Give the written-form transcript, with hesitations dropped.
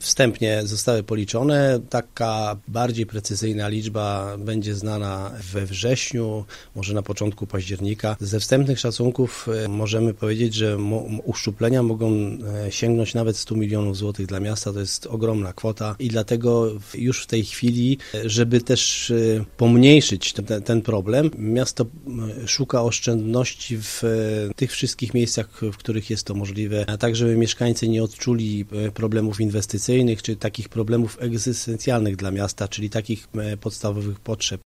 wstępnie zostały policzone. Taka bardziej precyzyjna liczba będzie znana we wrześniu, może na początku października. Ze wstępnych szacunków możemy powiedzieć, że uszczuplenia mogą sięgnąć nawet 100 milionów złotych dla miasta. To jest ogromna kwota i dlatego już w tej chwili, żeby też pomniejszyć ten problem, miasto szuka oszczędności w tych wszystkich miejscach, w których jest to możliwe, a tak, żeby mieszkańcy nie odczuli problemów inwestycyjnych, czy takich problemów egzystencjalnych dla miasta, czyli takich podstawowych potrzeb.